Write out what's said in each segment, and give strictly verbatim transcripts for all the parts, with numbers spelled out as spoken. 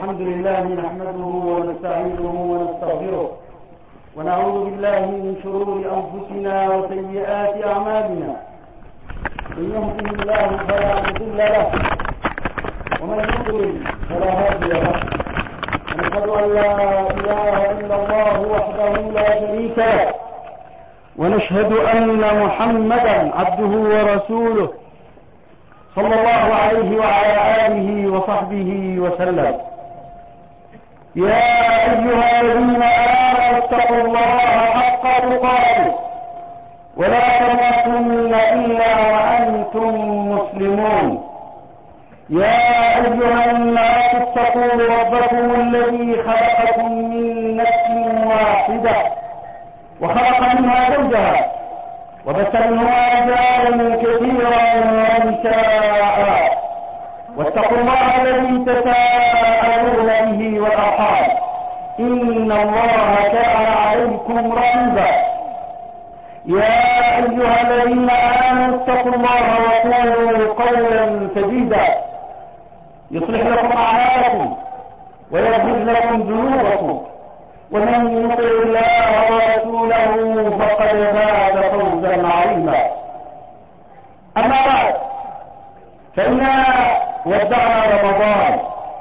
الحمد لله نحمده ونستعينه ونستغفره ونعوذ بالله من شرور أنفسنا وسيئات أعمالنا. من يهده الله فلا مضل له ومن يضلل فلا هادي له. ونشهد أن لا إله إلا الله وحده لا شريك له، ونشهد أن محمدا عبده ورسوله صلى الله عليه وعلى آله وصحبه وسلم. يا أيها الذين آمنوا اتقوا الله حق تقاته ولا تموتن إلا وأنتم مسلمون. يا أيها الناس اتقوا ربكم الذي خلقكم من نفس واحدة وخلق منها زوجها وبث منهما رجالا كثيرا ونساء، واتقوا الله الذي تساءلون به والأرحام إن الله كان عليكم رقيبا. يا أيها الذين آمنوا اتقوا الله وقولوا قولا سديدا يصلح لكم أعمالكم ويغفر لكم ذنوبكم، ومن يطع الله ورسوله فقد فاز فوزا عظيما. أما بعد، فإنا ودعنا رمضان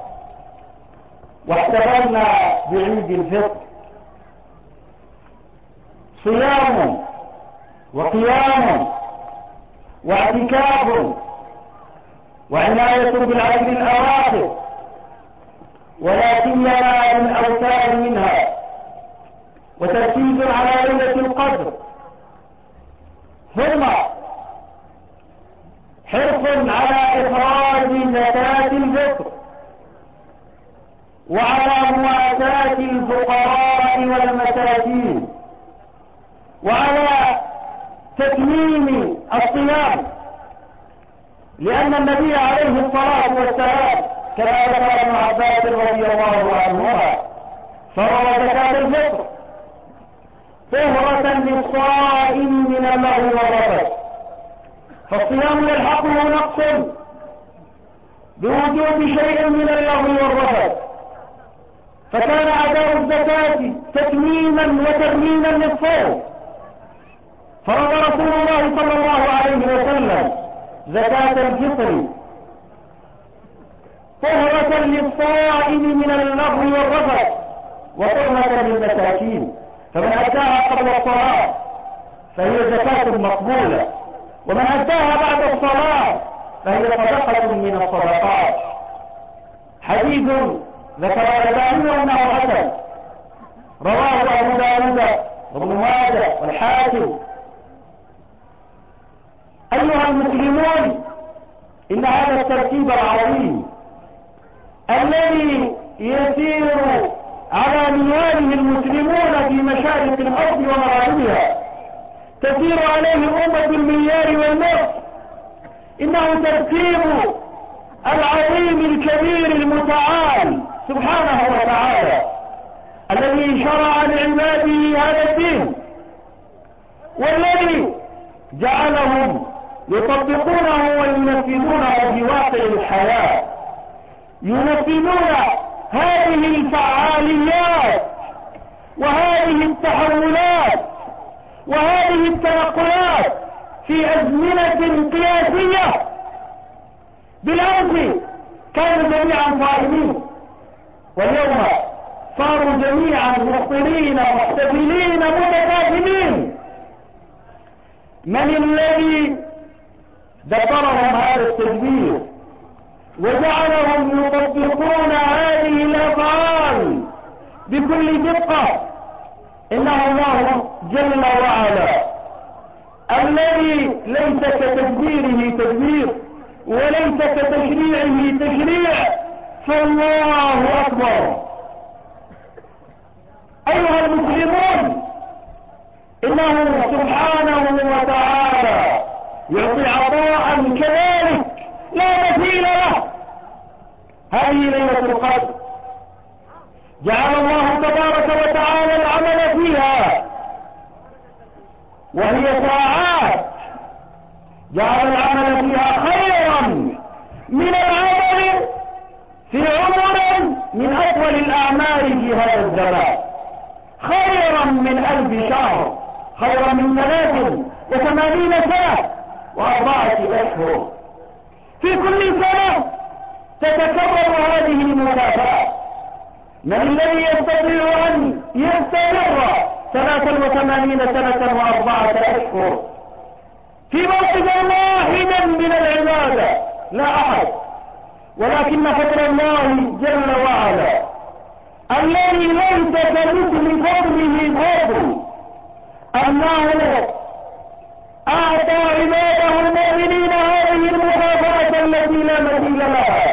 واحتفلنا بعيد الفطر، صيام وقيام واعتكاف وعناية بالعشر الأواخر، ولا سيما بالأوتار منها، وتركيز على ليلة القدر، ثم حرص على إخراج زكاة الفطر وعلى مواساة الفقراء والمساكين وعلى تتميم الصيام، لأن النبي عليه الصلاة والسلام كما ذكر ابن عباس رضي الله عنهما فرض زكاة الفطر طهرة للصائم من اللغو والرفث، فالصيام يلحقه نقص بوجود شيء من اللغو والرفث، فكان أداء الزكاة تتميما وترميما للصوم. فرض رسول الله صلى الله عليه وسلم زكاة الفطر طهرة للصائم من اللغو والرفث وطهرة للمساكين، فمن أداها قبل الصلاة فهي زكاة مقبولة، ومن أداها بعد الصلاة فهي صدقة من الصدقات. حديث ذكر الألباني أنه حسن، رواه أبو داود وابن ماجه والحاكم. أيها المسلمون، إن هذا الترتيب العظيم الذي يسير على منواله المسلمون في مشارق الأرض ومغاربها تسير عليه أمة المليار والنصف، إنه ترتيب العظيم الكبير المتعال سبحانه وتعالى الذي شرع لعباده هذا الدين، والذي جعلهم يطبقونه وينفذونه في واقع الحياة، ينفذون هذه الفعاليات وهذه التحولات وهذه التنقلات في أزمنة قياسية. بالأمس كانوا جميعا صائمين، واليوم صاروا جميعا مفطرين محتفلين متكافلين. من الذي دبرهم هذا التدبير وجعلهم يطبقون هذه الأفعال بكل دقة؟ إنه الله جل وعلا الذي ليس كتدبيره تدبير وليس كتشريعه تشريع، فالله أكبر. أيها المسلمون، إنه سبحانه وتعالى يعطي عطاء كذلك لا مثيل له. هذه ليلة القدر جعل الله تبارك وتعالى العمل فيها، وهي ساعات جعل العمل فيها خيرا من العمل في عمر من أفضل الأعمال في هذا الزمان، خيرا من ألف شهر، خيرا من ثلاث وثمانين سنة وأربعة أشهر. في كل سنة تتكرر هذه المكافأة. من الذي يستطيع أن يستمر ثلاثا وثمانين سنة وأربعة أشهر في موقفا واحدا من العبادة؟ لا أحد. ولكن فضل الله جل وعلا الذي ليس كمثل فضله فضل أنه أعطى عباده المؤمنين هذه المكافأة التي لا مثيل لها.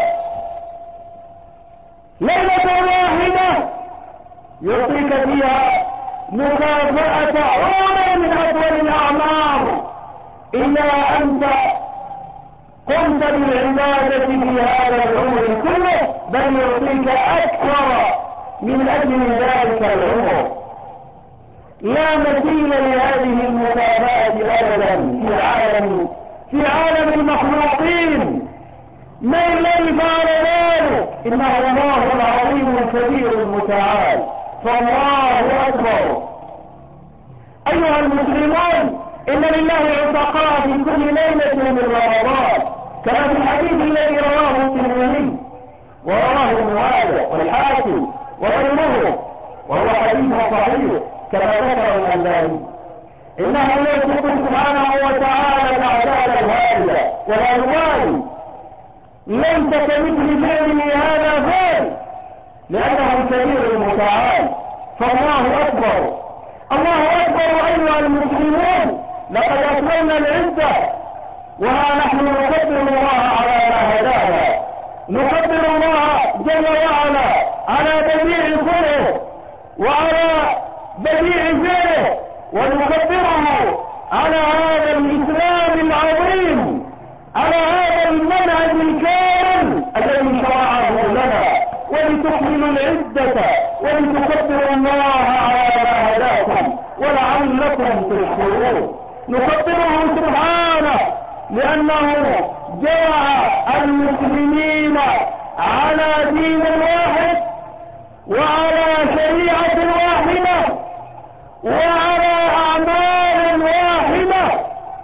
ليلة واحدة يعطيك فيها مكافأة عمر من أطول الأعمار إلا أنت قمت بالعبادة في هذا العمر كله، بل يعطيك أكثر من أجل ذلك العمر. لا مثيل لهذه المكافأة أبدا في عالم في عالم المخلوقين. من الذي فعل ذلك؟ إنه الله العظيم الكبير المتعال. فالله أكبر. أيها المسلمون، إن لله عتقاء في كل ليلة من رمضان، كما في الحديث الذي رواه الترمذي ورواه ابن ماجه والحاكم وغيره، وهو حديث صحيح كما ذكر الألباني. إنه يوصف سبحانه وتعالى الأعداد الهائلة ولا يبالي، ليس كمثل فعله هذا فعل، لأنه الكبير المتعال. فالله أكبر. الله أكبر أيها المسلمون. لقد أكملنا العدة وها نحن نكبر الله على ما هدانا، نكبر الله جل وعلا على بديع خلقه وعلى بديع فعله، ونكبره على هذا الإسلام العظيم، على هذا المنهج الكامل الذي شرعه لنا، ولتكملوا العدة ولتكبروا الله على ما هداكم ولعلكم تشكرون. نكبره سبحانه لأنه جمع المسلمين على دين واحد وعلى شريعة واحدة وعلى أعمال واحدة،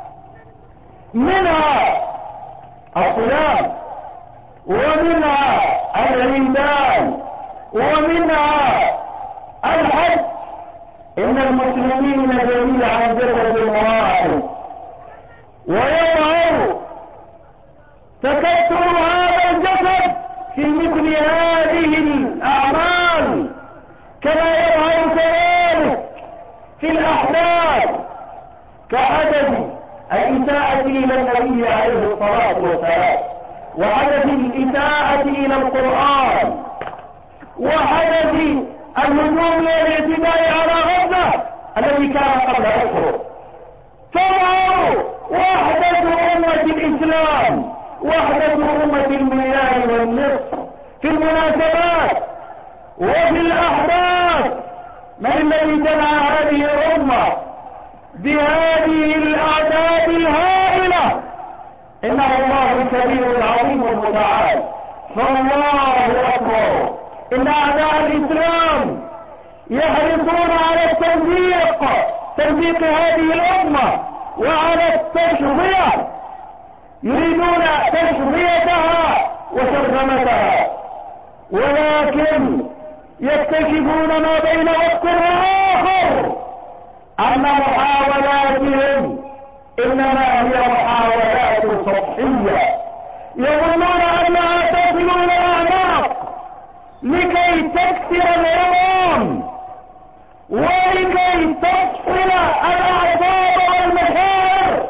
منها الصيام ومنها العيدان ومنها الحج. إن المسلمين جميعا جسد واحد، ويظهر تكتل هذا الجسد في مثل هذه الأعمال كما يظهر كذلك في الأحداث كحدث الإساءة إلى النبي عليه الصلاة والسلام، وحدث الإساءة إلى القرآن، وحدث الهجوم والاعتداء على غزة الذي كان قبل أشهر. تظهر وحدة أمة الإسلام، وحدة أمة المياه والنصف في المناسبات وفي الأحداث. من الذي جمع هذه الأمة بهذه الأعداد الهائلة؟ إنه الله الكبير العظيم المتعال. فالله أكبر. إن أعداء الإسلام يحرصون على التمزيق، تمزيق هذه الأمة وعلى التشظية، يريدون تشظيتها وشرذمتها، ولكن يكتشفون ما بين وقت وآخر أن محاولاتهم إنما هي محاولات سطحية، يظنون أنها تصل إلى الأعماق لكي تكسر العظام ولكي تصل الأعصاب والمشاعر،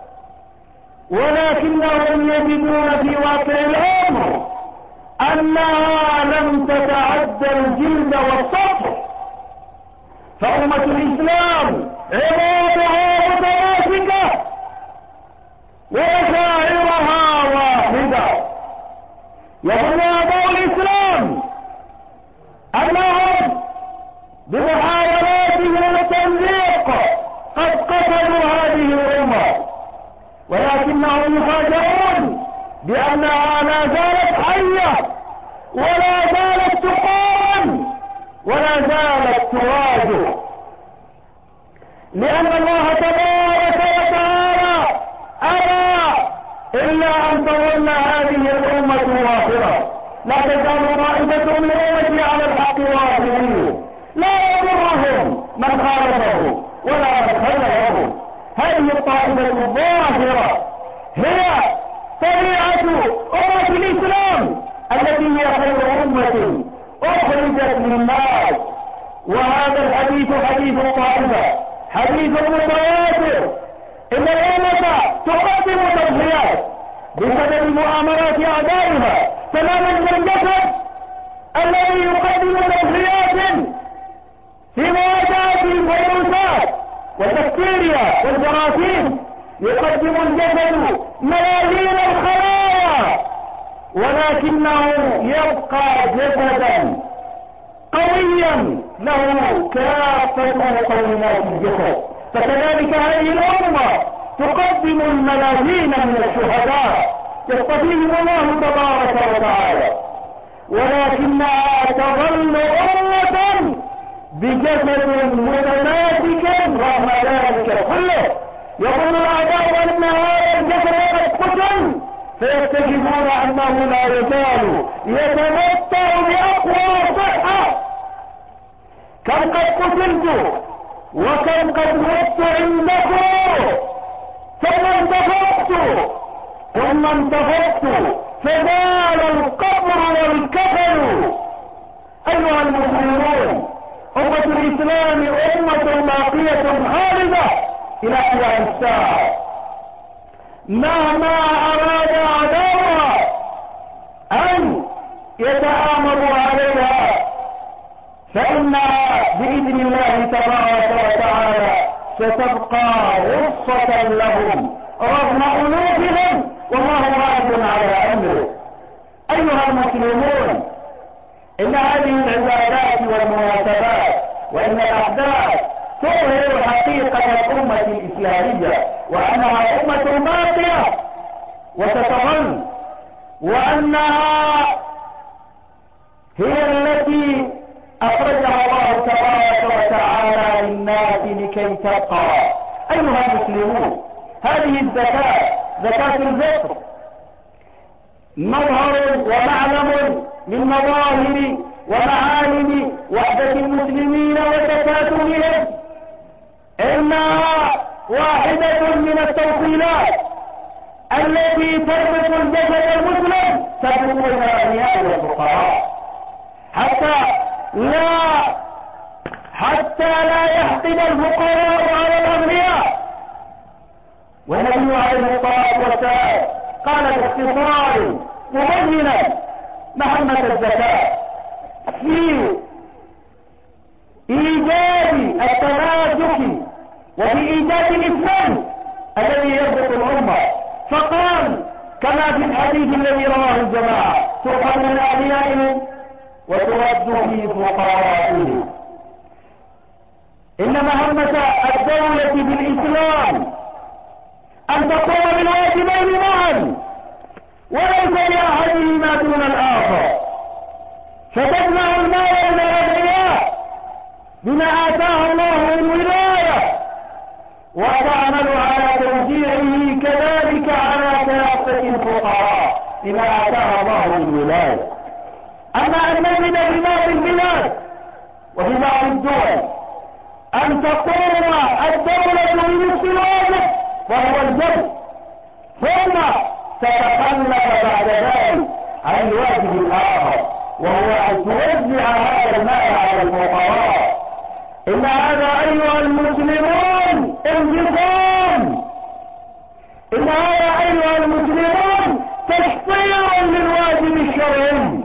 ولكنهم يجدون في واقع الأمر أنها لم تتعدى الجلد والسطح. فأمة الإسلام عظامها متماسكة ومشاعرها واحدة. يظن أعداء الإسلام أنهم بمحاولاتهم التمزيق قد قتلوا هذه الأمة، ولكنهم يفاجئون بأنها لا زالت حية ولا زالت تقاوم ولا زالت تواجه، لأن الله تبارك وتعالى أبى إلا أن تظل هذه الأمة واحدة. لا تزال طائفة من أمتي على الحق واحدين لا يضرهم من خالفه ولا من خذله. هذه الطائفة الظاهرة هي طبيعة أمة الإسلام التي هي خير أمة أخرجت للناس. وهذا الحديث حديث الطائفة حديث متواتر. إن الأمة تقدم تضحيات بسبب مؤامرات أعدائها تماما كالجسد الذي يقدم تضحيات في مواجهة الفيروسات والبكتيريا والجراثيم. يقدم الجسد ملايين الخلايا ولكنه يبقى جسدا قويا له كافة مقومات الجسد. فكذلك هذه الأمة تقدم الملايين من الشهداء يصطفيهم الله تبارك وتعالى، ولكنها تظل أمة بجسد متماسك رغم ذلك كله. يقول الأعداء أن هذا الجسد قد قتل فيكتشفون أنه لا يزال يتمتع بأقوى صحة. كم قد قتلت وكم قد مت عندكم ثم انتفضت ثم انتفضت فزال القبر والكفن. أيها المسلمون، أمة الإسلام أمة باقية خالدة إلى قيام الساعة. مهما أراد أعداؤها أن يتآمروا عليها فإنها بإذن الله تبارك وتعالى ستبقى غصة لهم رغم أنوفهم والله غالب على أمره. أيها المسلمون، إن هذه العبادات والمناسبات وإن الأحداث تظهر حقيقة الأمة الإسلامية وأنها أمة باقية وتتظل، وأنها هي التي أخرجها الله تبارك وتعالى للناس لكي تبقى. أيها المسلمون، هذه الزكاة زكاة الفطر مظهر ومعلم من مظاهر ومعالم وحدة المسلمين وتكاتلهم. إنها واحدة من التوصيلات التي تربط الجسد المسلم تربط بين الأغنياء والفقراء حتى لا حتى لا يحقد الفقراء على الأغنياء. والنبي عليه الصلاة والسلام قال باختصار مبينا مهمة الزكاة في إيجاد التماسك وفي إيجاد الإسلام الذي يربط الأمة. فقال كما في الحديث الذي رواه الجماعة: تؤخذ من أغنيائهم وترد في فقرائهم. إن مهمة الدولة بالإسلام أن تقوم بالواجبين معا وليس لأحدهما دون الآخر، فتجمع المال من الأغنياء بما آتاه الله من ولاية وتعمل على توزيعه كذلك على كافة الفقراء بما آتاه الله من ولاية. أما أن نجد في بعض البلاد وفي بعض الدول أن تقوم الدولة بنصف الواجب وهو الجد، ثم تتخلف بعد ذلك عن الواجب الآخر وهو أن توزع هذا المال على الفقراء. إن هذا أيها المسلمون انتقام، إن هذا أيها المسلمون تشطير للواجب الشرعي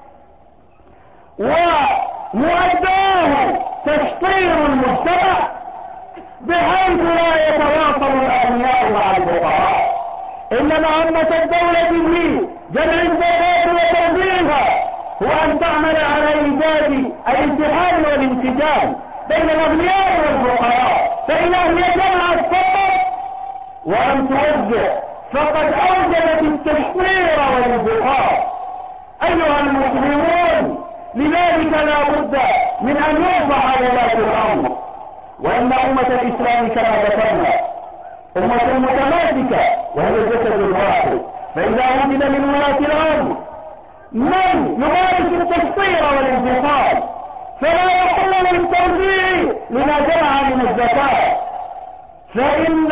ومؤداه تشطير المجتمع بحيث لا يتواصل الأغنياء مع الفقراء. إن مهمة الدولة في جمع الزكاة وتوزيعها هو أن تعمل على إيجاد الامتحان والامتداد بين الأغنياء والفقراء، فإنها هي جمعت فقط وأن توزع فقد أوجدت التشطير والانتقام. أيها المسلمون، لذلك لا بد من أن يوضع ولاة الأمر. وإن أمة الإسلام كما ذكرنا أمة متماسكة وهي الجسد الواحد، فإذا وجد من ولاة الأمر من يمارس التسطير والانفصال فلا يقل للتوزيع لما جمع من الزكاة، فإن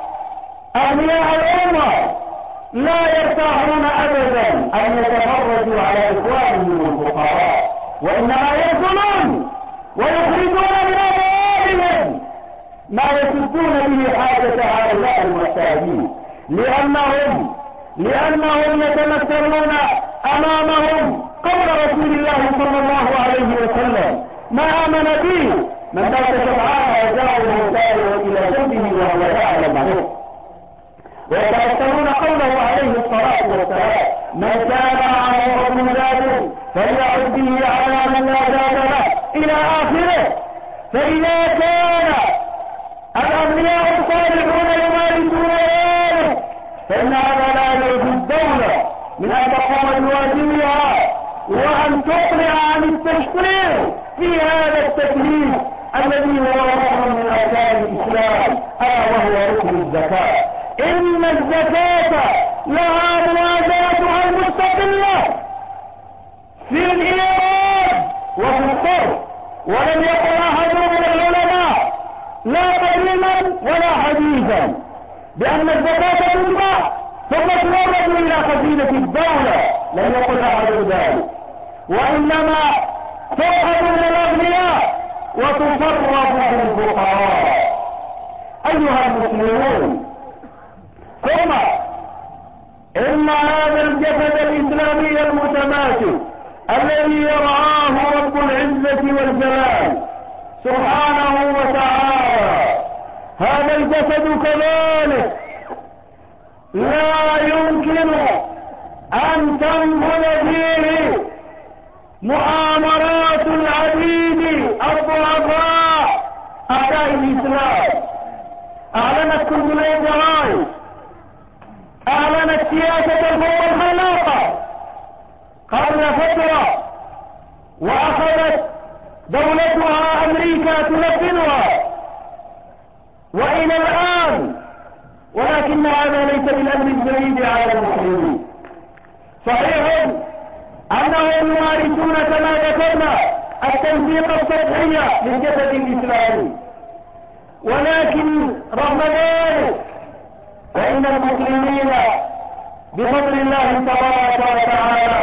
أغنياء الأمة لا يرتاحون أبدا أن يتفرجوا على إخوانهم الفقراء، وإنما يبذلون ويخرجون من أموالهم ما يسدون به حاجة هؤلاء المحتاجين، لأنهم لأنهم يتمثلون أمامهم قول رسول الله صلى الله عليه وسلم: ما آمن به من بات شبعان وجاءه سائر إلى جنبه وهو يعلم عنه. ويتمثلون قوله عليه الصلاة والسلام: من كان عنده زاد فليعد به على من لا زاد له إلى آخره. فإذا كان الأغنياء الصالحون يمارسون ذلك فإن هذا لا يعد الدولة من أن تقوم بواجبها وأن تقلع عن التشريع في هذا التكليف الذي هو ركن من أركان الإسلام، ألا وهو ركن الزكاة. إن الزكاة لها موازنتها المستقلة في الإيراد وفي الصرف، ولم يقل أحد من العلماء لا قديما ولا حديثا بأن الزكاة تدفع ثم تورد إلى خزينة الدولة، لم يقل أحد ذلك، وإنما تؤخذ من الأغنياء وتصرف في الفقراء. أيها المسلمون، ثم إن هذا الجسد الإسلامي المتماسك الذي يرعاه رب العزة والجلال سبحانه وتعالى، هذا الجسد كذلك لا يمكن أن تنفذ فيه مؤامرات العبيد الضعفاء أعداء الإسلام. أعلنت كنزلية الجرائد، أعلنت سياسة الفوضى الخلاقة قبل فترة، وأخذت دولتها أمريكا تنفذها وإلى الآن، ولكن هذا ليس بالأمر الجديد على المسلمين. صحيح أنهم يمارسون كما ذكرنا التنسيق السطحي للجسد الإسلامي، ولكن رغم ذلك فإن المسلمين بفضل الله تبارك وتعالى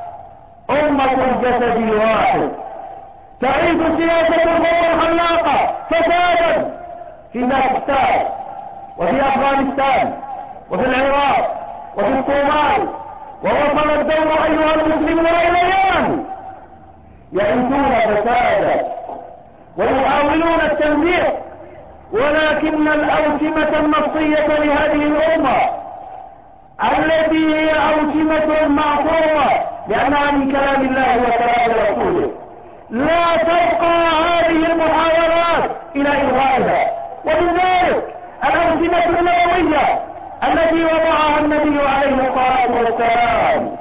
أمة الجسد الواحد تعيش سياسة الفوضى الخلاقة فسادا في باكستان وفي أفغانستان وفي العراق وفي الصومال، ووصل الدور أيها المسلمون إلى اليمن، يعيشون فسادا ويحاولون التنزيع، ولكن الأوسمة النصية لهذه الأمة التي هي أوسمة معصومة لأنها من كلام الله وكلام رسوله لا تبقى هذه المحاولات إلى إلغائها. ومن ذلك الأوسمة النبوية التي وضعها النبي عليه الصلاة والسلام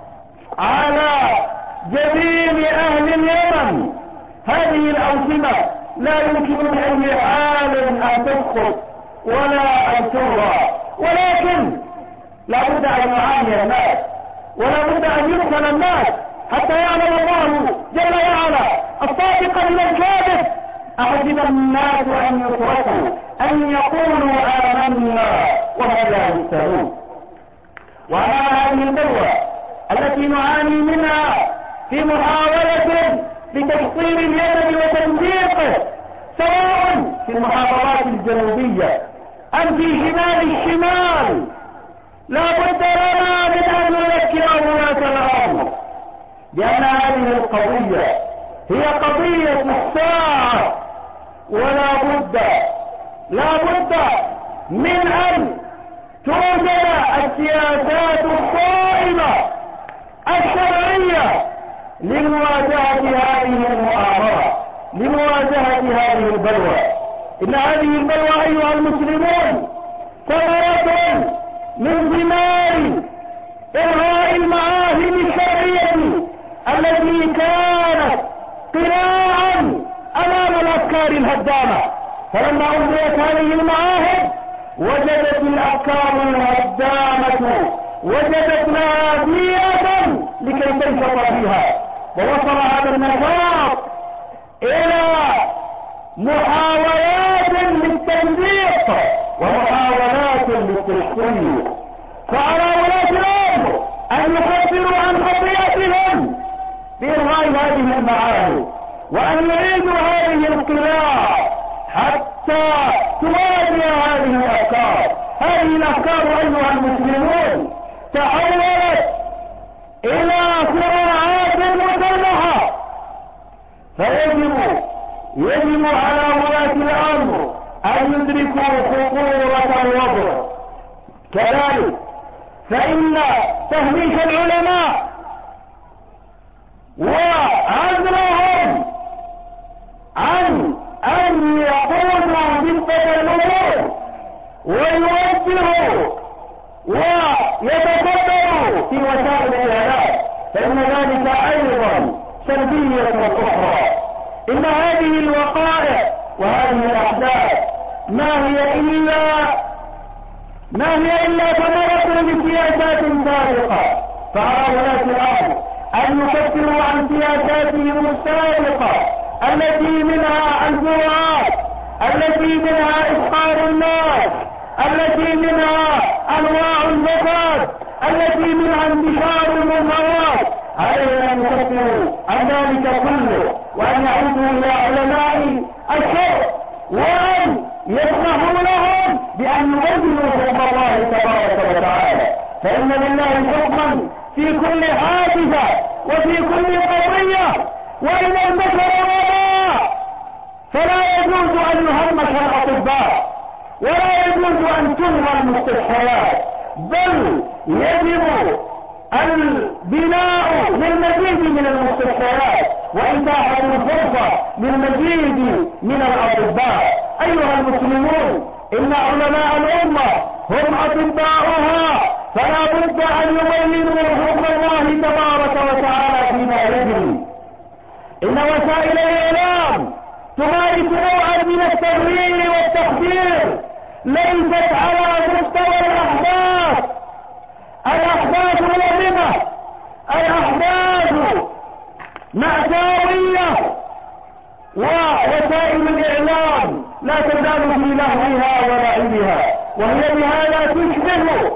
على جبين أهل اليمن. هذه الأوسمة لا يمكن بأي حال أن تسقط ولا أن تلغى، ولكن لا بد أن يعاني الناس ولا بد أن يدخل الناس حتى يعلم الله جل وعلا الصادق من الكاذب. أحسب الناس أن يتركوا أن يقولوا آمنا وهم لا يفتنون. وعلى هذه البلوى التي نعاني منها في محاولة لتحصيل اليمن وتنسيقه سواء في المحافظات الجنوبية أم في شمال الشمال، لا بد لنا من أن نذكر ولاة الأمر بأن هذه القضية هي قضية الساعة، ولا بد لا بد من أن توجد السياسات الصائمة الشرعية لمواجهة هذه المؤامرة، لمواجهة هذه البلوى. إن هذه البلوى أيها المسلمون ثمرة من ثمار إلغاء المعاهد الشرعية التي كانت قناعا امام الافكار الهدامة، فلما ألغيت هذه المعاهد وجدت الافكار الهدامة وجدت لها بيئة لكي تنشط فيها، ووصل هذا النشاط الى محاولات للتنظيف ومحاولات للتشكيل. فعلى ولاة الامر ان يكفروا عن خطيئتهم بإلغاء هذه المعاهد، وأن يعيدوا هذه القناع حتى تواجه هذه الأفكار. هذه الأفكار أيها المسلمون تحولت إلى صراعات مسلحة، فيجب يجب على ولاة الأمر أن يدركوا خطورة الوضع. كذلك فإن تهميش العلماء وعزلهم عن أن يقودوا جدة الأمور ويوجهوا ويتفكروا في وسائل الإعلام، فإن ذلك أيضا سلبية أخرى. إن هذه الوقائع وهذه الأحداث ما هي إلا ما هي إلا ثمرة لسياسات سابقة، فعلى ولاة الأمر أن يكفروا عن سياساتهم السابقة التي منها الجرعات، التي منها إسقاط الناس، التي منها أنواع الفساد، التي منها انتشار المنكرات. عليهم أن يكفروا عن ذلك كله، وأن يعودوا إلى علماء الشرع، وأن يسمحوا لهم بأن يبينوا حكم الله تبارك وتعالى، فإن لله حكما في كل حادثة وفي كل قضية، وإن البشر وراء فلا يجوز أن يهمش الأطباء ولا يجوز أن تلغى المستشفيات، بل يجب البناء للمزيد من المستشفيات وإتاحة الفرصة للمزيد من الأطباء. أيها المسلمون، إن علماء الأمة هم أطباؤها، فلا بد أن يبينوا حكم الله تبارك وتعالى فيما يجري. إن وسائل الإعلام تمارس نوعا من التغيير والتخدير ليست على مستوى الأحداث. الأحداث مؤلمة، الأحداث مأساوية، ووسائل الإعلام لا تزال في لهوها ولعبها، وهي بهذا تشبه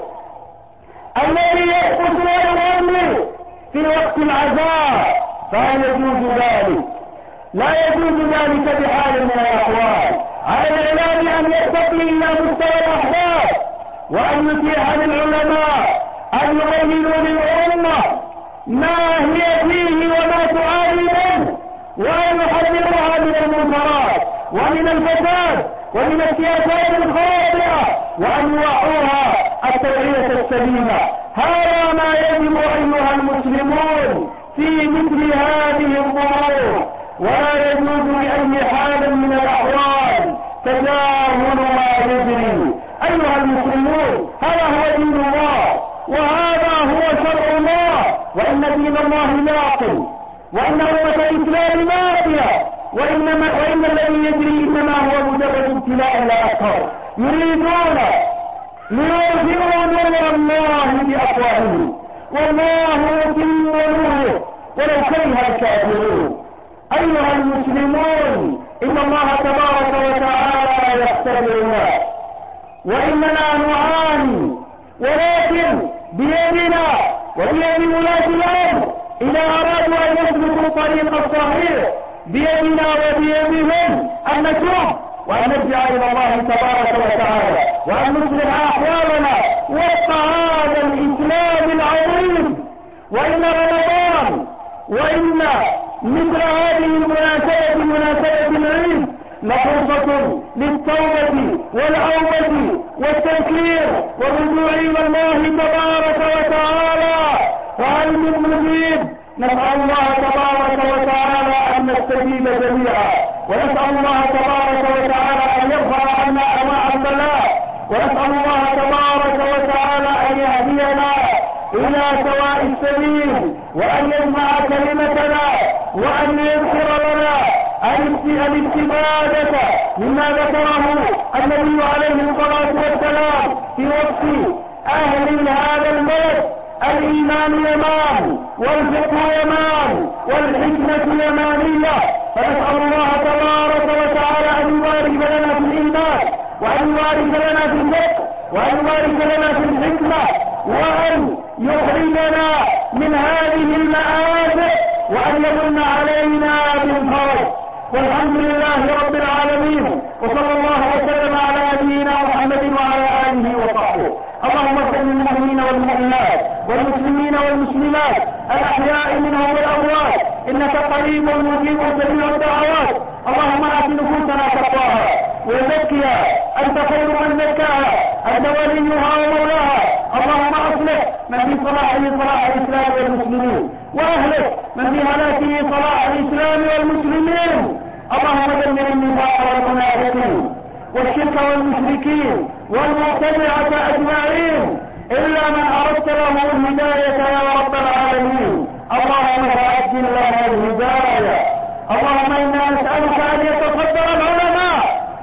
الذي يحدث ويغني في وقت العزاء، فلا يجوز ذلك، لا يجوز ذلك بحال من الأحوال. على الإعلام أن يرتقي إلى مستوى الأحداث، وأن يتيح للعلماء أن يبينوا للأمة ما هي فيه وما تعاني منه، وأن يحذروها من المنكرات ومن الفساد ومن السياسات الخاطئة، وأن يوعوها التوعية السليمة. هذا ما يجب أيها المسلمون في مثل هذه الظروف، ولا يجوز بأي حال من الأحوال تجاهل ما يجري. أيها المسلمون، هذا هو دين الله، وهذا هو شرع الله، وإن دين الله باطل، وإن أمة الإسلام باقية، وإنما وإن الذي يجري إنما هو مجرد ابتلاء لا أكثر. يريدون ليظهروا نور الله بأفواههم، والله متم نوره ولو كره الكافرون. أيها المسلمون، إن الله تبارك وتعالى يختبرنا، وإننا نعاني، ولكن بيدنا وبيد ولاة الأمر إذا أرادوا أن يسلكوا الطريق الصحيح، بيدنا وبيدهم أن نتوب وأن نرجع إلى الله تبارك وتعالى، وأن نصلح أحوالنا وفق هذا الإسلام العظيم. وإن رمضان وإن مثل هذه المناسبة مناسبة العيد لفرصة للتوبة والعودة والتذكير والرجوع إلى الله تبارك وتعالى. وهل من مجيب؟ نسأل الله تبارك وتعالى أن نستجيب جميعا، ونسأل الله تبارك وتعالى أن يرفع عنا أنواع البلاء، ونسأل الله تبارك وتعالى أن يهدينا إلى سواء السبيل، وأن يجمع كلمتنا، وأن يغفر لنا الاستفادة مما ذكره النبي عليه الصلاة والسلام في وصف أهل هذا البلد: الإيمان يمان، والفقه يمان، والحكمة يمانية. فنسأل الله تبارك وتعالى أن يبارك لنا في الإيمان، وأن يبارك لنا في الفقه، وأن يبارك لنا في الحكمة، وأن يخرجنا من هذه المآزق، وأن يمن علينا بالفرج. والحمد لله رب العالمين، وصلى الله وسلم على نبينا محمد وعلى آله وصحبه. اللهم اغفر للمؤمنين والمؤمنات والمسلمين والمسلمات الأحياء منهم والأموات، إنك قريب مجيب سميع الدعوات. اللهم آت نفوسنا تقواها وزكها، أنت خير من زكاها، أنت وليها ومولاها. اللهم أصلح من في صلاحه صلاح الإسلام والمسلمين، وأهلك من في هلاكه صلاح الإسلام والمسلمين. اللهم دمر النفاق والمنافقين والشرك والمشركين والمبتدعة أجمعين، إلا من أردت له الهداية يا رب العالمين. اللهم فأجل لنا الهداية. اللهم إنا نسألك أن يتصدر العلماء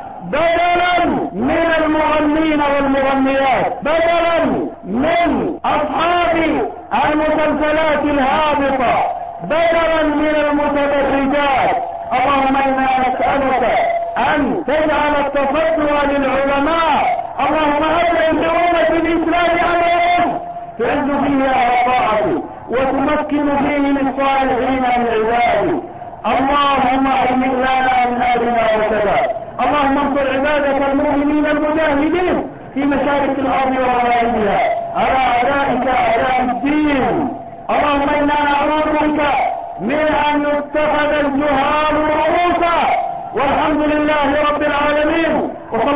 بدلا من المغنين والمغنيات، بدلا من أصحاب المسلسلات الهابطة، بدلا من المتبرجات. اللهم إنا نسألك أن تجعل التصدر للعلماء. اللهم أبعد بأمة الإسلام عليهم، تعز فيه على طاعته، وتمكن فيه للصالحين من عباده. اللهم أهيئ لنا من آلنا وكذا. اللهم انصر عبادك المؤمنين المجاهدين في مشارق الأرض ومغاربها على أعدائك أعداء الدين. اللهم إنا نعوذ بك من أن يتخذ الجهال رؤوسا. والحمد لله رب العالمين، وصلى